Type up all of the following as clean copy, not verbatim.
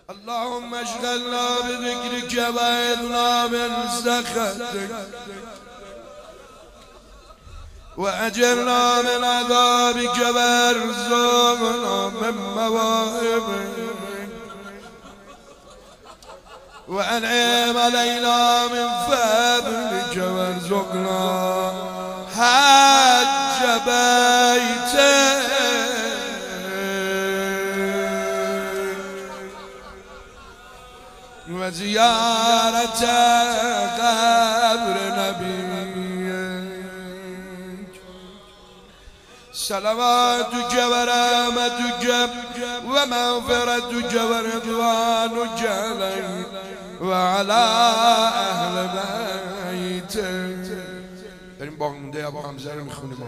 اللهم اشغلنا بذكرك وإذنا من سخطك وأجرنا من عذابك وارزقنا من مواهبك وأنعم علينا من فضلك وارزقنا حج بيتك وزيارة قبر نبيك صلواتك ورحمتك ومغفرتك ورضوانك عليك وعلى أهل بيتك. بریم با مونده ابو حمزه رو میخونیم.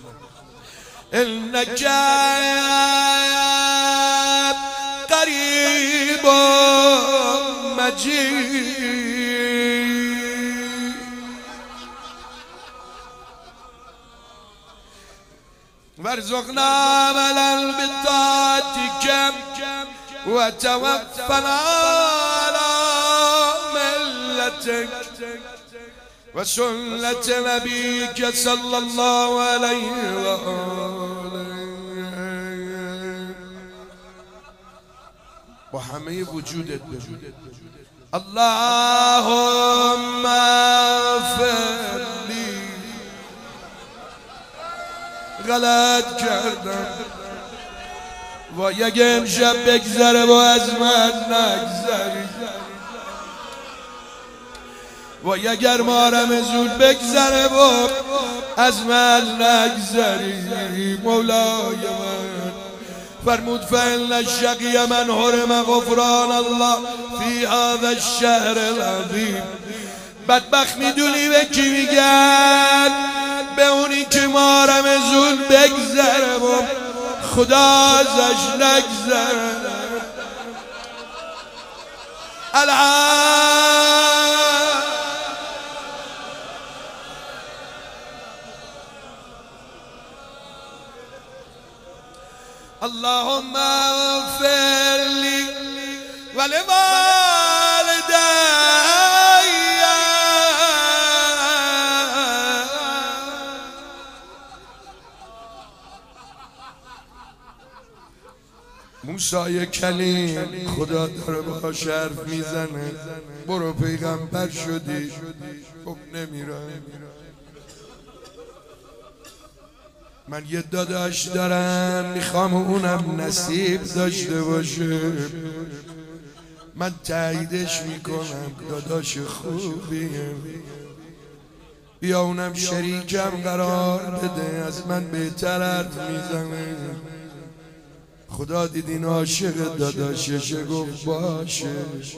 إنك قريب مجيد وارزقنا عملا بطاعتك وتوفنا على ملتك وسنة نبيك صلى الله عليه وآله با همه وجودت بجود. اللهم اغفر لی غلط کردم و یک امشب بگذره و از من نگذری و اگر مارم زود بگذره و از من نگذری. مولای من فرمود فإن الشقي من حرم غفران الله في هذا الشهر العظیم. بدبخت میدونی به کی میگن؟ به اونی که مارم زود بگذره و خدا ازش نگذره. اللهم اغفر لي ولوالدي موسی کلیم خدا داره باهاش حرف میزنه. برو پیغمبر شدی. خب نمیرم. من یه داداش دارم میخوام اونم نصیب داشته باشه. من تاییدش میکنم داداش خوبیه. بیا اونم شریکم قرار بده. از من بهتر حرف میزنه. خدا دیدین عاشق داداششه گفت باشه.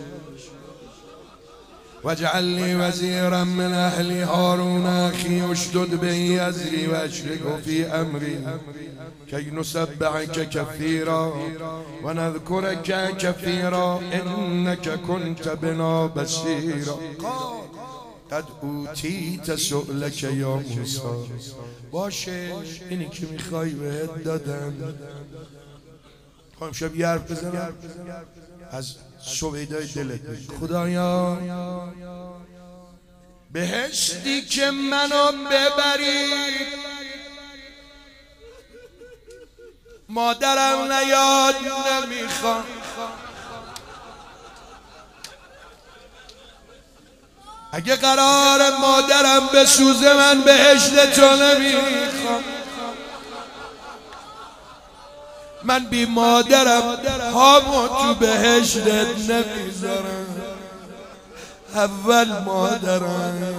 واجعل لي وزيرا من أهلي هارون أخي اشدد به أزري وأشركه في أمري كي نسبحك كثيرا ونذكرك كثيرا إنك كنت بنا بصيرا قد أوتيت سؤلك يا موسى. باشه اینی که میخوای بهت دادم. خواهم شب یه حرف بزنم از سویدای دلت. خدایا بهشتی که منو ببری مادرم نیاد نمیخوام. اگه قرار مادرم بسوزه من بهشت تو نمیخوام. من بی مادرم هامو تو بهشتت نمیذارم. اول مادرم.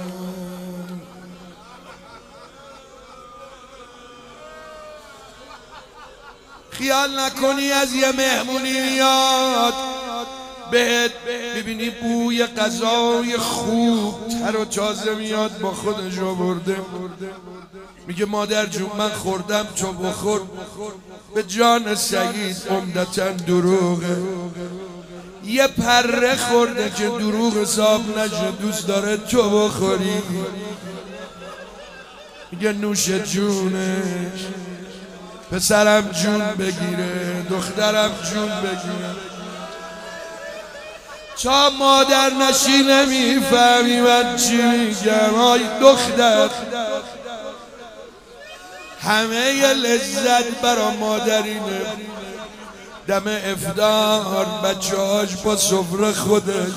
خیال نکنی از یه مهمونی میاد بهت ببینی بوی غذای خوب تر و تازه میاد با خودش آورده. میگه مادر جون من خوردم تو بخور. به جان سعید عمدتاً دروغه. یه پره خورده که دروغ حساب نشه. دوست داره تو بخوری. میگه نوش جونش. پسرم جون بگیره، دخترم جون بگیره. تا مادر نشی نمیفهمی من چی میگم. آی دختر همه ی لذت برا مادرینه. دم افطار بچه هاش با سفره خودش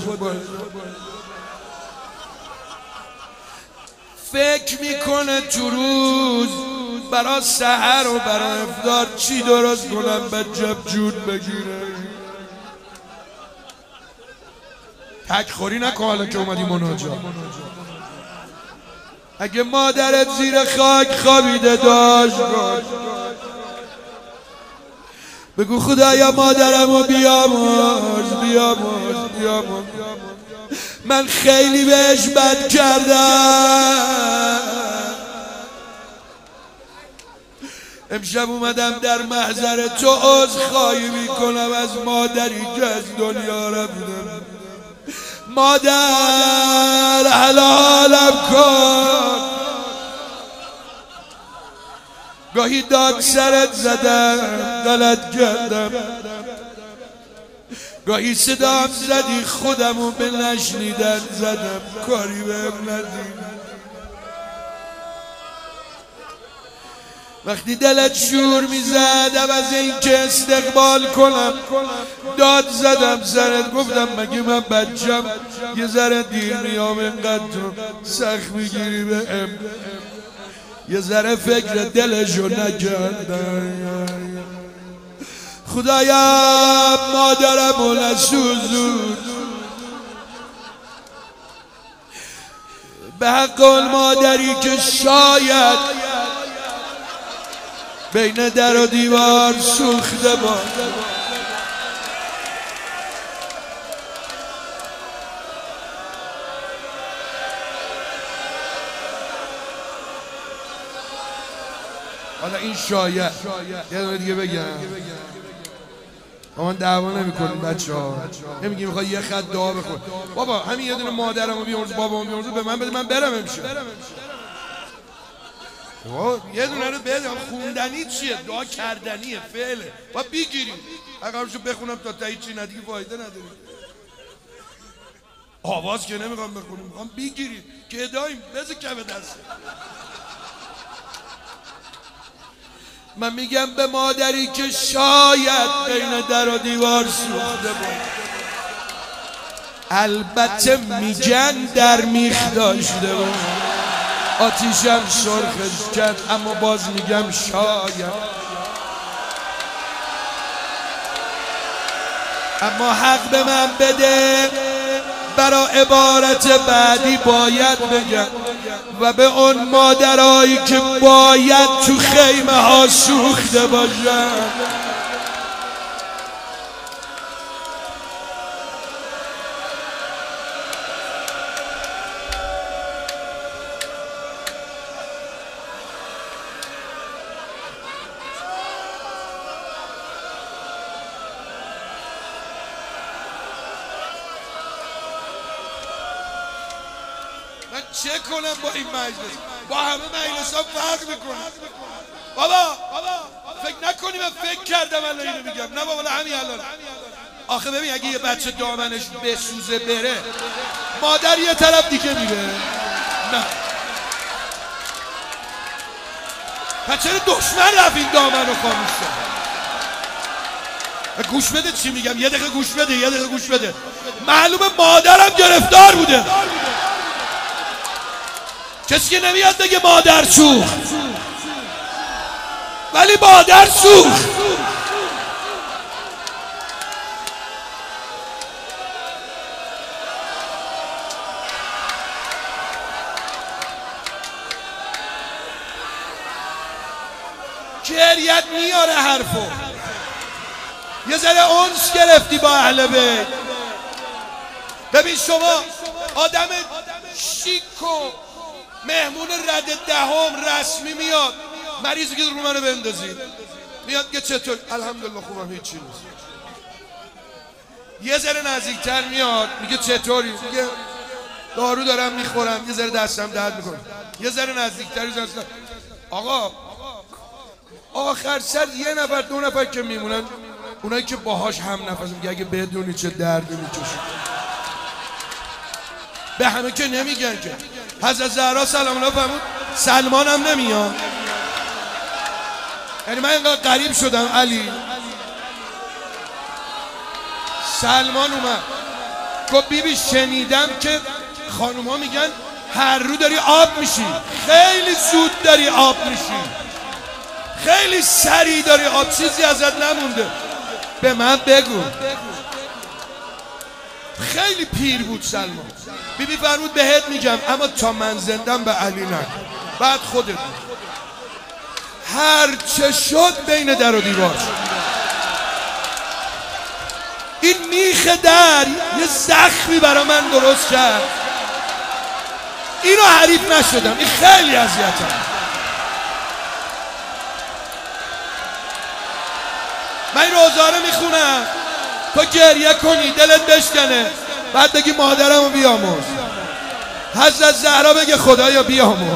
فکر میکنه تو روز برا سحر و برا افطار چی درست کنم بچه جود بگیره. تک خوری نکن حالا که اومدی مناجات. اگه مادرت زیر خاک خوابیده داشت بگو خدایا مادرمو بیامرز بیامرز بیامرز. من خیلی بهش بد کردم. امشب اومدم در محضر تو عذرخواهی میکنم از مادری که از دنیا رفتم. مادر حلالم کن. گاهی داگ سرت زدم غلط کردم. گاهی صدام زدی خودمو به نشنیدن زدم کاری بهم ندی. وقتی دلت شور میزد عوض این که استقبال کنم داد زدم سرت. گفتم مگه من بچم یه ذره دیر میام اینقدر تو سخت میگیری بهم. یه ذره فکر دلشو نکردم. خدایا مادرمو نسوزون. به حق اون مادری که شاید بین در و دیوار سوخته باد. حالا این شاید یه دونه دیگه بگم. ما دعوا نمی‌کنیم بچه‌ها. نمیگیم می‌خوای یه خط دعا بخون. بابا همین یه دونه مادرمو بیامرز بابامو بیامرز به من بده من برم امشب. یه دونه رو بده. خوندنی چیه؟ دعا کردنیه فعله. با بگیریم. اگرشو بخونم تا تا هیچی ندیگه فایده نداره. آواز که نمیخوام بخونیم میخوام بگیریم که اداییم بذار کف دست. من میگم به مادری که شاید بین در و دیوار سوخته بود. البته میگن در میخ داشته بود آتیشم سرخش کرد اما باز میگم شاید. اما حق به من بده برا عبارت بعدی باید بگم و به اون مادرایی که باید تو خیمه ها سوخته باشن. من چه کنم با این مجلس؟ با همه مجلس ها فرق میکنم. بابا فکر نکنی من فکر کردم الان اینو میگم. نه بابا همین الان. آخه ببین اگه یه بچه دامنش بسوزه بره مادر یه طرف دیگه میره. نه پس چرا دشمن رفت این دامن رو خاموش کرد؟ گوش بده چی میگم. یه دقیقه گوش بده. معلومه مادرم گرفتار بوده. کسی که نمیاد بگه مادر سوخت ولی مادر سوخت. گریت میاره حرفو. یه ذره انس گرفتی با اهل بیت. ببین شما آدم شیک و مهمون رد دهم رسمی میاد مریضی که رو منو بندازی میاد که چطور الحمدلله خوبم هیچی نیست. یه ذره نزدیکتر میاد میگه چطوری؟ میگه دارو دارم میخورم یه ذره دستم درد میکنه. یه ذره نزدیکتر آقا آخر سر یه نفر دو نفر که میمونن اونایی که باهاش هم نفس میگه اگه بدونی چه دردی میکشی. به همه که نمیگن که حضرت زهرا سلام الله فرمود سلمان هم نمیاد. یعنی من اینقدر غریب شدم علی. سلمان اومد گفت بیبی شنیدم که خانوما میگن هر رو داری آب میشی، خیلی زود داری آب میشی، خیلی سریع داری آب، چیزی ازت نمونده، به من بگو. خیلی پیر بود سلمان. بیبی فرمود بهت میگم اما تا من زندم به علی نگو، بعد خودت هر چه شد بین در و دیوار. این میخ در یه زخمی برا من درست کرد، اینو حریف نشدم، این خیلی اذیتم. من این روزاره میخونم تو گریه کنی دلت بشکنه، بعد بگی مادرمو بیامرز. حضرت زهرا بگه خدایا بیامرز.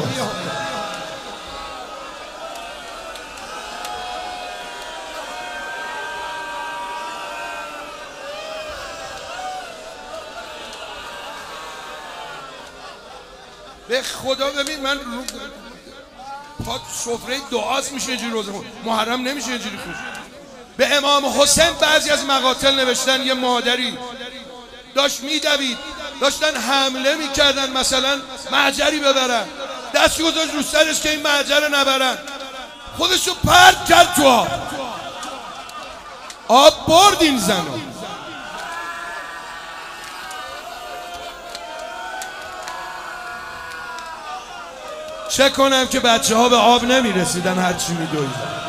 به خدا ببین من پا سفره دعاست میشه اینجوری روزه محرم نمیشه اینجوری خوب. به امام حسین بعضی از مقاتل نوشتن یه مادری داشت میدوید، داشتن حمله میکردن مثلا معجری ببرن، دستی گذاشت رو سرش که این معجر رو نبرن، خودشو پرت کرد تو آب، آب برد این زنو. چه کنم که بچه ها به آب نمی رسیدن هرچی می دویدن.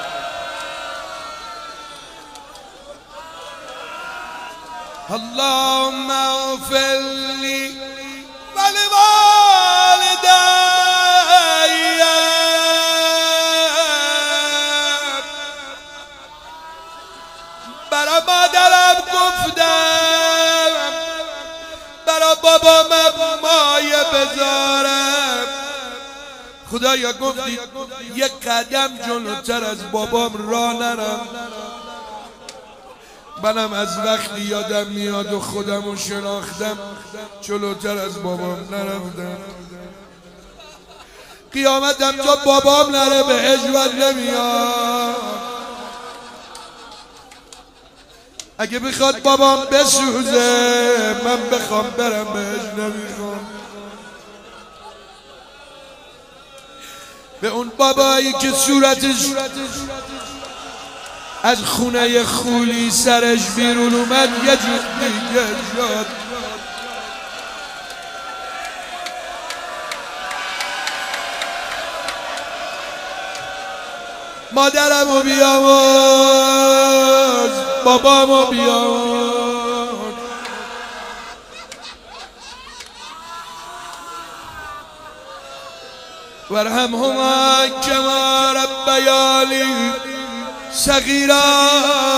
اللهم اغفر لی ولوالدی برا مادرم گفتم برا بابام مایه بذارم، خدایا گفتی یک قدم جلوتر از بابام راه نرم. منم از وقتی یادم میاد و خودمو شناختم جلوتر از بابام نرفتم. قیامتم جا بابام نره به هجوت نمیاد. اگه بخواد بابام بسوزه من بخوام برم بهش نمیخوام. به اون بابایی که صورتش از خونه خولی سرش بیرون اومد یه جور دیگه شد. مادرمو بیامرز، بابامو بیامرز. وارحمهما کما ربیانی صغیرا.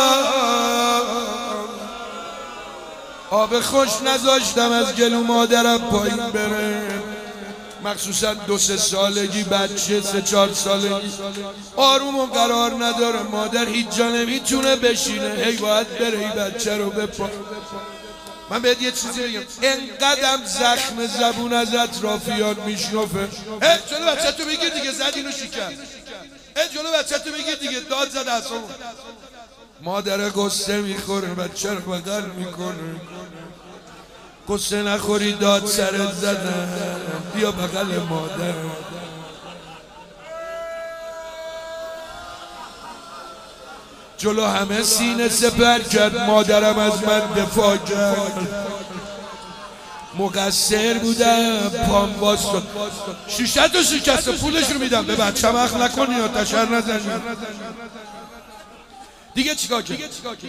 آب خوش نذاشتم از گلو مادرم پایین بره، مخصوصا 2-3 سالگی، بچه 3-4 سالگی آروم و قرار نداره، مادر هیچ جا نمیتونه بشینه، هی باید بره این بچه رو بپا. من بهت یه چیزی بگم، انقدرم زخم زبون از اطرافیان میشنفه. جلو بچه تو بگیر دیگه، زد اینو شکر. جلو بچه تو بگیر دیگه، داد زد اصلا. مادر قصه میخوره، بچه رو بغل میکنه. قصه نخوری داد سرت زدن، بیا بغل مادر. جلو همه سینه سپر کرد، مادرم از من دفاع کرد. مقصر بودم، پام باز شد. شیشه تو شکسته، پولش رو میدم. به بچه‌م اخ نکنی یا تشر نزنی. دیگه چیکار کنم؟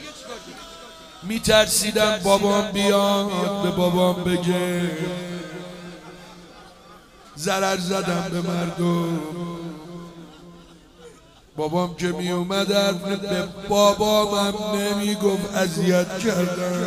میترسیدم بابام بیاد به بابام بگه ضرر زدم به مردم. بابام که می اومد به بابامم نمیگفت اذیت کردم.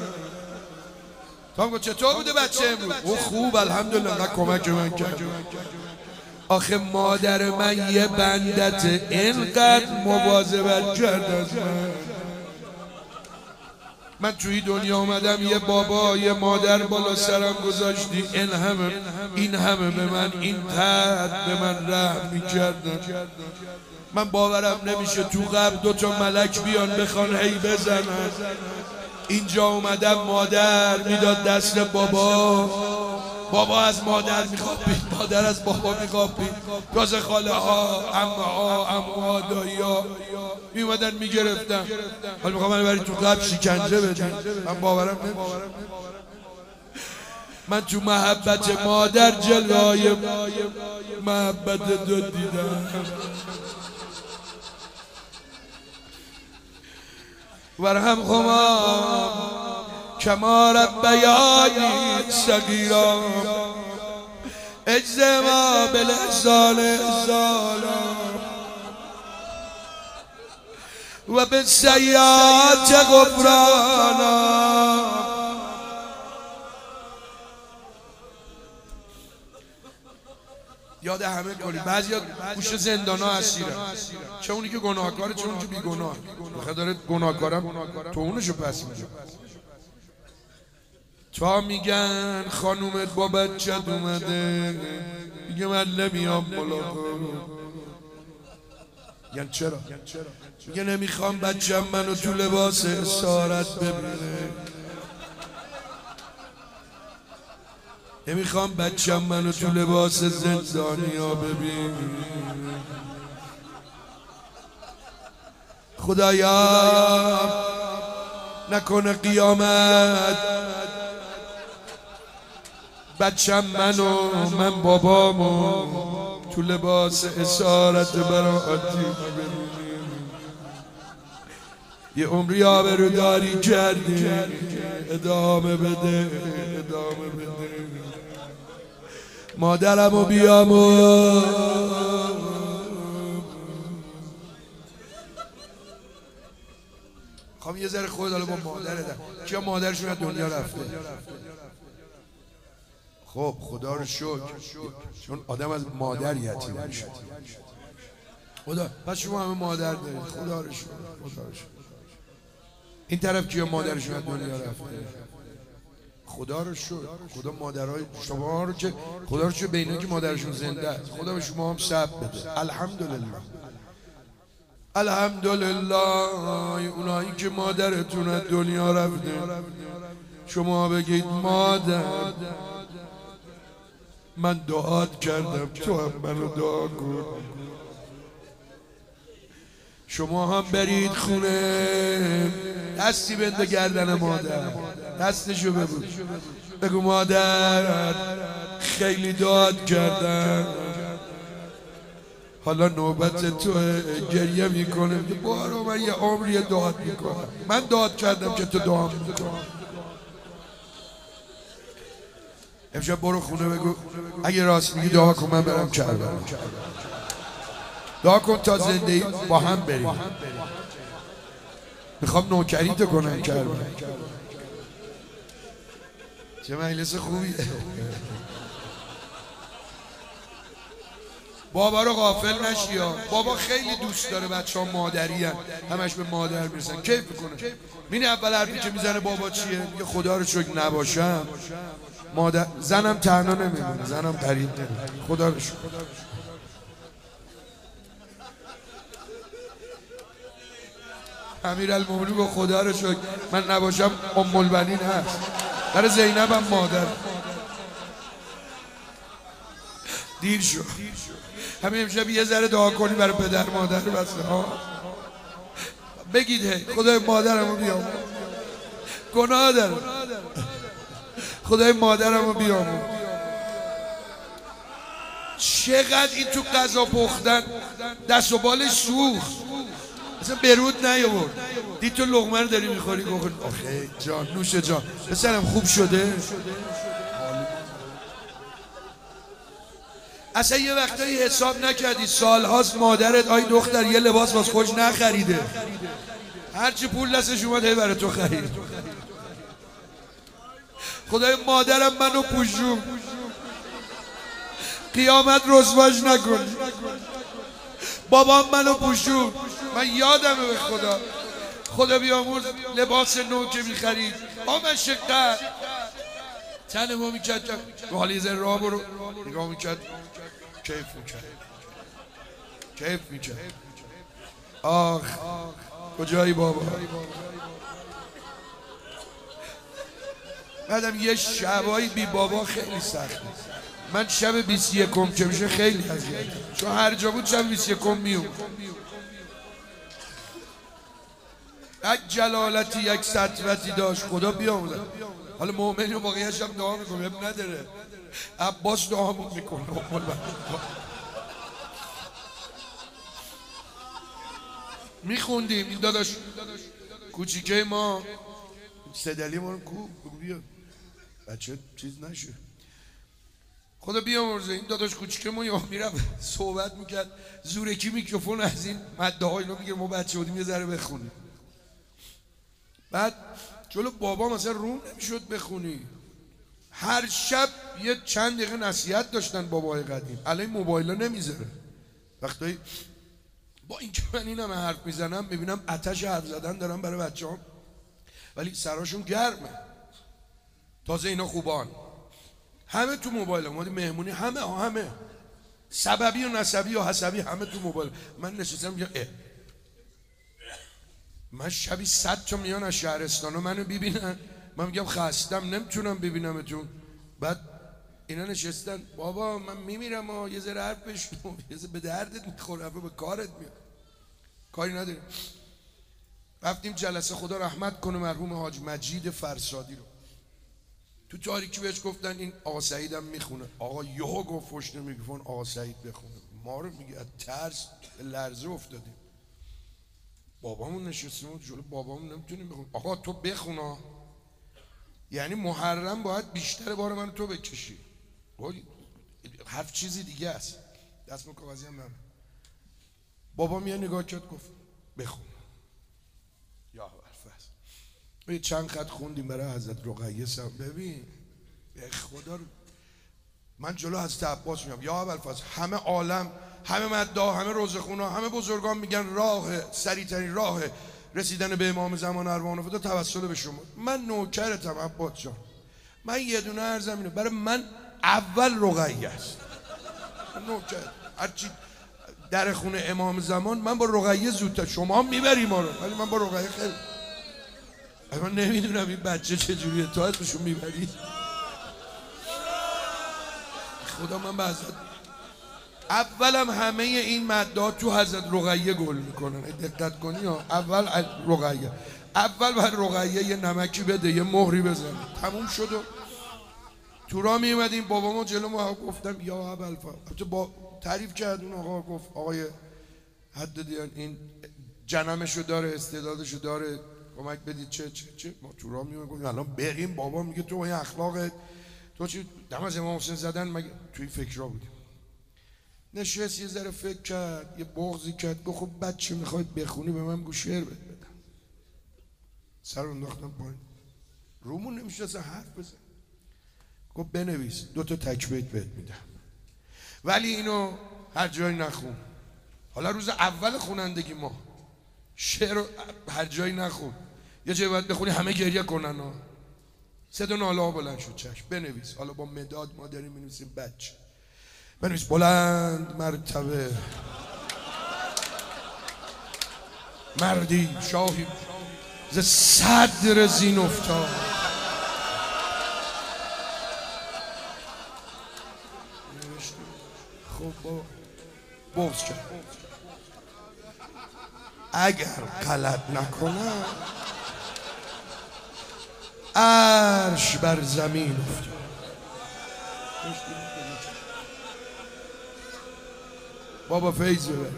تام گفت چطور بوده بچه امروز؟ او خوب الحمدلله، نه کمک من کرد. آخه مادر من یه بندت، اینقدر مواظبت کرد از من. من توی دنیا اومدم یه بابا یه مادر بالا سرم گذاشتی، این همه به من این قد به من رحم میکردن. من باورم نمیشه تو قبر 2 ملک بیان بخوان هی بزنن. اینجا اومدم مادر میداد دست بابا از مادر میخوابید، مادر از بابا میخوابید، تازه خاله ها عموها دایی ها میومدن میگرفتن. حالا میخوام من برای تو قبر شکنجه بدن. من باورم نمیشه. من تو محبت مادر جلوه محبت دو دیدم. ورهم خمام کما ربیانی صغیرا اجزما بالاحسان احسانا و بالسیئات غفرانا. یاد همه کنید بعضیا گوشه زندانا اسیرن، چه اونی که گناهکاره چه اونی که بیگناه. بخاطر داره گناهکارم تو اونشو پس میده. تا میگن خانومت با بچت اومده، میگه من نمیام ملاقات. یعنی چرا؟ میگه نمیخوام بچم منو تو لباس اسارت ببینه، نمیخوام بچم منو تو لباس زندانیا ببینه. خدایا نکنه قیامت بچم من بابامو تو لباس اسارت براتی ببینیم. یه عمری آبروداری کردی، ادامه بده. مادرمو بیامو خب یه ذره خود حالا با مادرت کیا مادرشون از دنیا رفته؟ خب خدا رو شکر، چون آدم از مادر یتیم میشه. خدا پس شما همه مادر دارید. خدا رو شکر. این طرف کیا مادرشون از دنیا رفته؟ خدا رو شکر. خدا مادرای شما رو که خدا رو شکر به اینا که مادرشون زنده است. خدا به شما هم صبر بده. الحمدلله. اونایی که مادرتون از دنیا رفته شما بگید مادر من دعات کردم، تو هم منو دعا کن. شما هم برید خونه دستی بنده گردن مادر، دستشو بگو مادر خیلی دعات کردم، حالا نوبت تو. گریه میکنه بارو من یه عمری دعات میکنم، من دعات کردم که تو دعا میکنم. امشب برو خونه بگو اگه راست میگی دعا کن من برم کربلا، دعا کن تا زندگی با هم بریم. میخوام نوکری تو کنم کربلا. چه مجلس خوبیه. بابا رو غافل نشی ها. بابا خیلی دوست داره بچه ها مادری هن. همش به مادر میرسن کیف میکنه. این اول حرفی که میزنه بابا چیه؟ میگه خدا رو شکر نباشم مادر زنم تنها نمیمونه، زنم غریب نمیمونه. خدا رو شکر. امیرالمومنین گفت خدا رو شکر من نباشم ام البنین هست. برای زینب هم مادر. دیر شد. همین امشب یه ذره دعا کنی برای پدر مادر بسه ها. بگید هی خدای مادرمو بیامون، گناه دارم، خدای مادرمو بیامون. چقدر این تو غذا پختن دست و بالش سوخت، اصلا برود نیاورد. دید تو لقمه رو داری میخوری گفت آخه جان نوش جان پسرم خوب شده. اصلا یه وقتایی حساب نکردی سالهاست مادرت آی دختر یه لباس واسه خودش نخریده، هرچی پول دستش اومد هی برای تو خرید. خدای مادرم منو پوشون، قیامت رسواش نکن. بابام منو پوشون، من یادمه به خدا. خدا بیامرز لباس نو که میخرید مشقت تن ما میکرد حالا یه ذره راه برو نگاه میکرد کیف میکرد آخ کجایی بابا. بعدم یه شبایی بی بابا خیلی سخته. من شب 21 که میشه خیلی اذیتم، چون هر جا بود شب 21 میوم. یک جلالتی یک سطوتی داشت خدا بیامرزه. حالا مؤمن و باقیه‌اش هم دعا میکنه اب نداره. عباس دعامون میکنه. میخوندیم این داداش کوچیکه ما صدلی ما رو کو بیا بچه چیز نشه خدا بیامرزه. این داداش کوچیکه ما یا میرفت صحبت میکرد زورکی میکروفون از این مده ها اینا میگه ما بچه بودیم یه ذره بخونیم. بعد جلو بابا مثلا روم نمیشد بخونی. هر شب یه چند دقیقه نصیحت داشتن بابای قدیم. الان موبایل ها نمیذاره. وقتی با این که من این همه حرف میزنم میبینم آتش حرف زدن دارم برای بچه‌ام، ولی سراشون گرمه. تازه اینا خوبان همه تو موبایل هم مهمونی همه سببی و نسبی و حسبی همه تو موبایل. من نشستم میگم من شبی 100 تا میان از شهرستان و منو ببینن، من میگم خستم نمیتونم ببینمتون. بعد اینا نشستن بابا من میمیرم و یه ذره حرف بشنو، یه ذره به دردت میخوره به کارت میاد. کاری نداریم. رفتیم جلسه، خدا رحمت کنه مرحوم حاج مجید فرسادی رو. تو تاریکی بهش گفتن این آقا سعید هم میخونه. آقا یهو گفت پشت میکروفون آقا سعید بخونه. ما رو میگه از ترس لرزه افتادیم. بابامون نشستیم جلو بابامون نمیتونیم بخونیم. آقا تو بخونا، یعنی محرم باید بیشتر بار من تو بکشی. حرف چیزی دیگه است. دست با کاغذی هم نمه. بابا میاد نگاه کرد گفت بخون. یا حرف چند خط خوندیم برای حضرت رقیه سم. ببین به خدا رو من جلو حضرت عباس میام یا ابوالفضل همه عالم، همه مدعا، همه روزخونا، همه بزرگان میگن راه سریع‌ترین راه رسیدن به امام زمان ارواح فدا توسل به شما. من نوکرتم عباس جان. من یه دونه عرضم اینه برای من اول رقیه است. نوکر هرچی در خونه امام زمان من با رقیه زودتر، شما میبری ما رو ولی من با رقیه خیلی من نمیدونم این بچه چجوریه تو اسمشون میبری. خدا من به حضرت اولم همه این مدعا تو حضرت رقیه گل میکنن. دقت کنی ها. اول رقیه، اول بر رقیه یه نمکی بده یه مهری بزن. تموم شد و تو راه میومدیم بابامو جلو ما گفتم یا ابوالفضل با تعریف کرد. اون آقا گفت آقای حد دیان این جنمشو داره استعدادشو داره کمک بدید چه ما تو راه میومدیم الان بریم. بابا میگه تو این اخلاقت تو چی دم از امام حسین زدن مگه توی فکرها بودیم. نشست یه ذره فکر کرد یه بغضی کرد گفت خب بچه میخواید بخونی به من بگو شعر بهت بدم. سر انداختم پایین رومون نمیشه اصلا حرف بزن. گفت بنویس 2 تا تکبیت بهت میدم ولی اینو هر جایی نخون. حالا روز اول خونندگی ما شعر هر جایی نخون. یه جایی باید بخونی همه گریه کنن ها. صدا ناله ها بلند شد. چشم بنویس. حالا با مداد ما داریم می‌نویسیم بچه بنویس بلند مرتبه مردی شاهی ز صدر زین افتاد. خب با بغض کرد اگر غلط نکنم عرش بر زمین افتاد. بابا فیض ببر.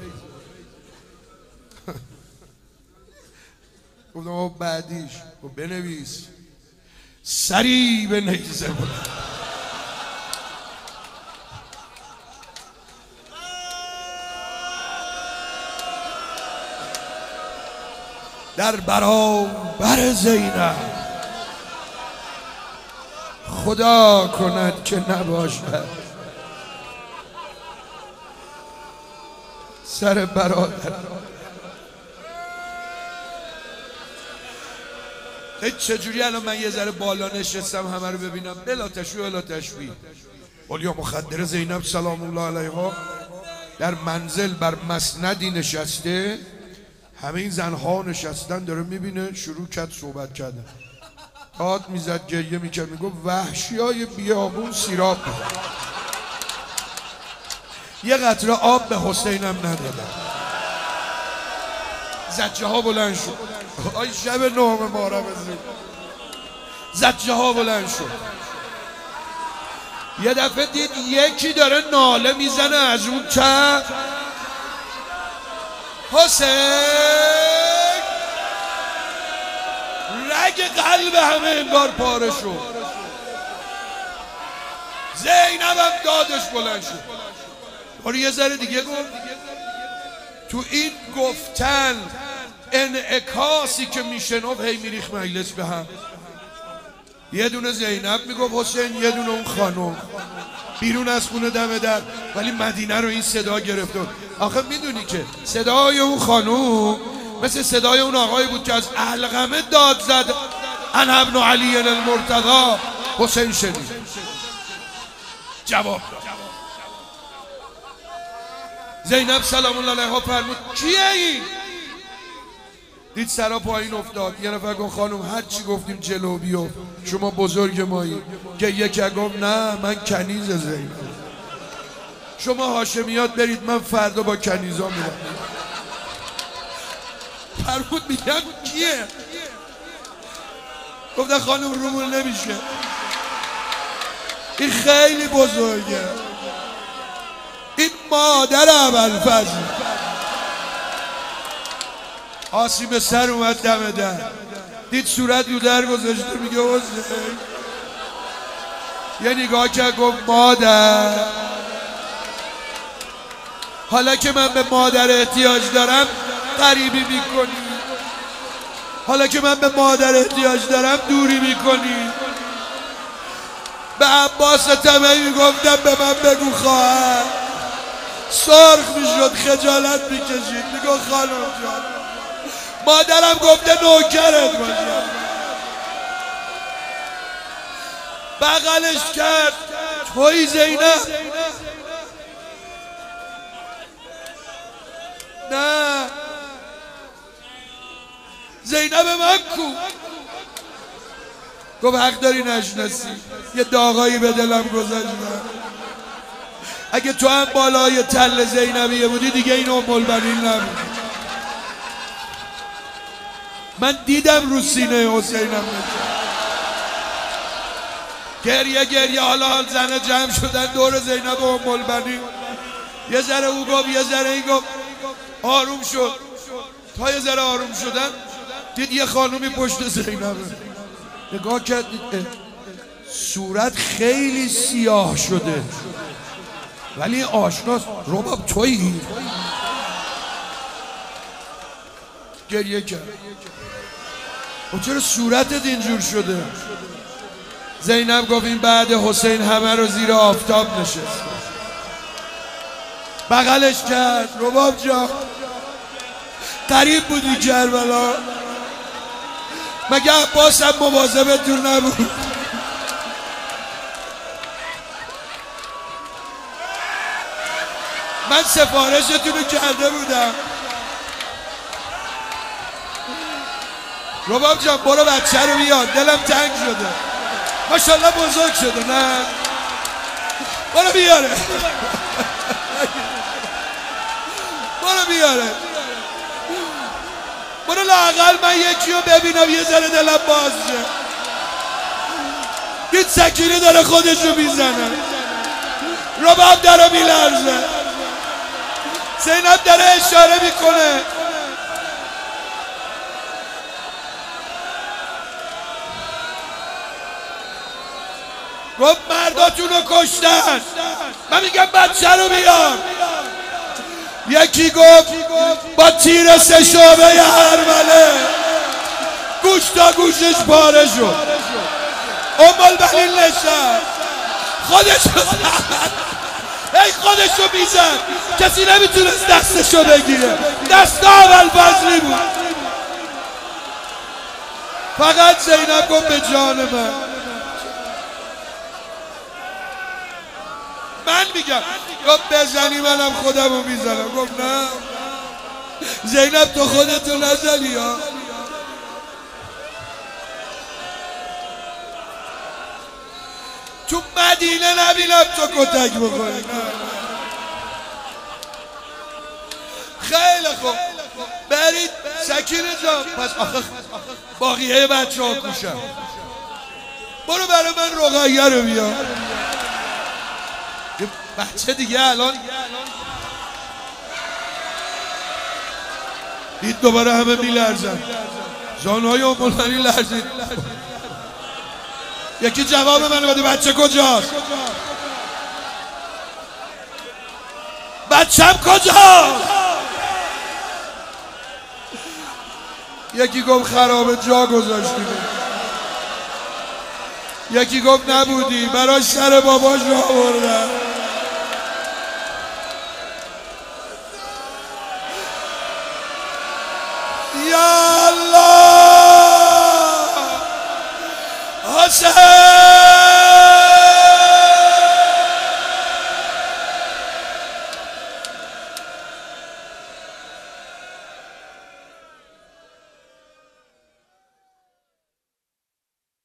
گفتم بابا بعدیش گفت بنویس سری به نیزه بود. در برابر زینب خدا کند که نباشد سر برادر چجوری الان من یه ذره بالا نشستم همه رو ببینم بلا تشویق بلا تشبیه. اولیا مخدر زینب سلام الله علیها در منزل بر مسندی نشسته، همه این زنها نشستن، داره میبینه، شروع کرد صحبت کردن، داد میزد، گریه میکرد، میگفت وحشیای بیابون سیراب میدن، یه قطره آب به حسینم ندادن. زجه ها بلند شد. آی شب نهم محرم زجه ها بلند شد. یه دفعه دید یکی داره ناله میزنه از اون چپ، حسین. رگ قلب همه انگار پاره شد. زینب هم دادش بلند شد. باری یه ذره دیگه گفت. تو این گفتن انعکاسی که میشنف هی میریخ مجلس به هم. یه دونه زینب میگفت حسین، یه دونه اون خانم بیرون از خونه دم در، ولی مدینه رو این صدا گرفت. آخه میدونی که صدای اون خانم مثل صدای اون آقایی بود که از علقمه داد زد انا ابن علی المرتضی. حسین شنید، جواب داد. زینب سلام الله علیها فرمود کیه این؟ دید سرا پایین افتاد. یه نفر گفت خانم هر چی گفتیم جلو بیو، شما بزرگ مایی. که یکی گفت نه من کنیز زینب، شما هاشمیات برید، من فردا با کنیزا میرم. فرمود میگم کیه؟ گفتن خانم رومون نمیشه، این خیلی بزرگه، این مادر ابوالفضل. آسیب سر اومد دم در، دید صورت رو در گذاشته، میگه حسین. یه نگاه کرد گفت مادر، حالا که من به مادر احتیاج دارم غریبی میکنی، حالا که من به مادر احتیاج دارم دوری میکنی. به عباس تمهی میگفتم به من بگو خواهر، سرخ میشد، خجالت میکشید، میگو خانم جان مادرم گفته نوکرت باشم. بغلش کرد، توی زینب؟ نه زینب من کو؟ گفت حق داری نشناسی، یه داغایی به دلم گذاشتم. اگه تو هم بالای تل زینبیه بودی دیگه این ام البنین نبودی. من دیدم رو سینه حسینم گریه حالا زنه جمع شدن دور زینب و ام البنین. یه ذره او گفت، یه ذره این گفت، آروم شد. تا یه ذره آروم شدن دید یه خانومی پشت زینبه. نگاه کرد دید صورت خیلی سیاه شده ولی آشناست. رباب تویی؟ گریه کرد. و چرا صورتت اینجور شده؟ زینب گفت این بعد حسین همه رو زیر آفتاب نشست. بغلش کرد. رباب جان قریب بودی کربلا، مگه عباس هم مواظبتون نبود؟ من سفارشتون رو کرده بودم. رباب جان برو بچه رو بیار، دلم تنگ شده، ماشاءالله بزرگ شده. نه برو بیاره، برو بیاره، برو لااقل من یکی رو ببینم یه ذره دلم باز شه. دید سکینه داره خودش رو میزنه، رباب داره میلرزه، زینب داره اشاره میکنه. گفت مرداتون رو کشتن، من میگم بچه رو بیار. یکی گفت با تیر 3 شعبه هرمله گوش تا گوشش پاره شد. ام البنین نشست، خودشو زد، ای خودشو میزد، کسی نمیتونست دستشو بگیره، دست ابوالفضلی بود. فقط زینب گفت به جان من میگم گفت بزنی منم خودمو میزنم. گفت نه زینب تو خودتو نزنی ها. تو مدینه نبینم تو کتک بخوری. خیلی خوب برید سکینه جان. پس آخه باقیه بچه ها کوشم. برو برای من رقیه رو بیار. بچه دیگه الان دید دوباره همه میلرزن. زانهای امولانی لرزید. یکی جواب منو بده بچه کجاست؟ بچم کجاست؟ یکی گفت خرابه جا گذاشتیم. یکی گفت نبودی براش سر باباش را بردن. یا الله حسین